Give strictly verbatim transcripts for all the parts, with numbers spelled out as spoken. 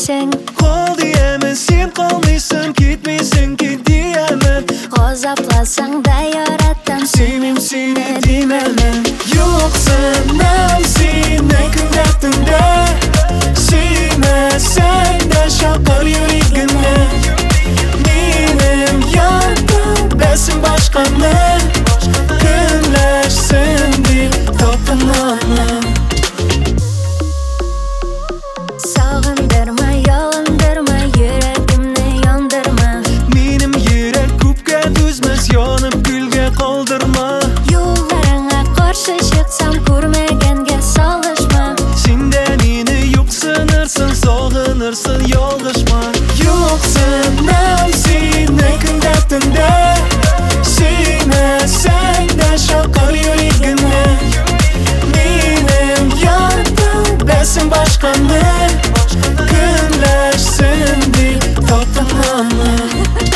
sen Qol diyemen sen qolmaysan ketmaysan ki diyemen G'azablasang da yaratdim Sevim seni diyemen Yoksan seni kunda tunda Sevmesen de şakar yüreğimle Benim yandım besin başkanı Günleşsin deyip tapınanım Sağındırma, yalındırma, yüreğimni yandırma Benim yürek kupga düzmez yanıp gülge kaldırma Yollarına karşı çıksam görmegenge salışma Senden yine yok sanırsın sağınırsın yollaşma Yoksun ben seni kındattığında Sevmesen de şakar yüreğimle Benim yandım besin başkanı Günleşsin deyip tapınanım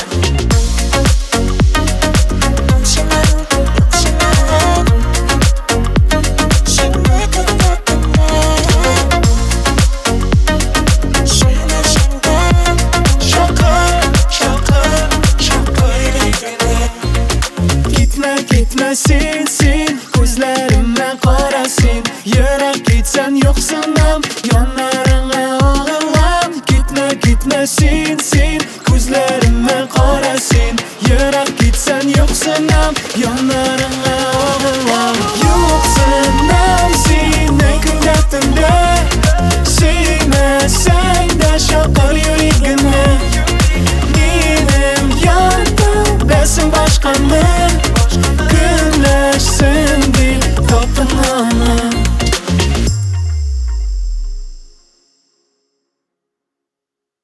Gitme sen sen Gözlerime karasın Yürek gitsen yoksunam Yanlarına ağlam Gitme gitme sen sen Gözlerime karasın Yürek gitsen yoksunam Yanlarına ağlam Yoksunam seni kındattığında Sevmesen de şakar yüreğim